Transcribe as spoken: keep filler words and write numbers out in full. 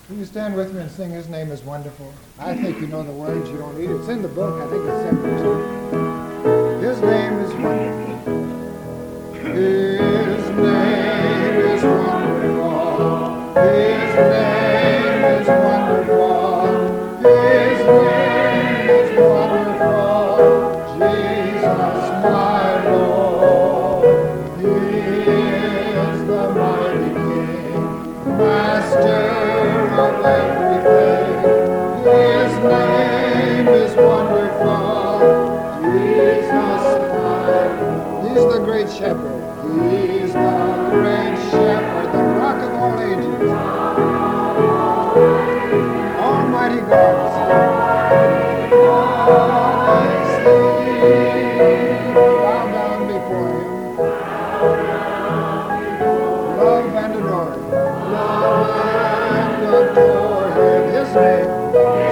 Will you stand with me and sing His Name is Wonderful? I think you know the words. You don't need it. It's in the book. I think it's seventy-two. His name is wonderful. His name is wonderful. His name is wonderful. His name is wonderful. Jesus, my Lord. He is the mighty King, Master of everything. His name is wonderful. Jesus, my He's the great shepherd. He's the great shepherd, the rock of all ages. Almighty God. Bow down before Him. Love and adore Him. Love and adore Him. His name.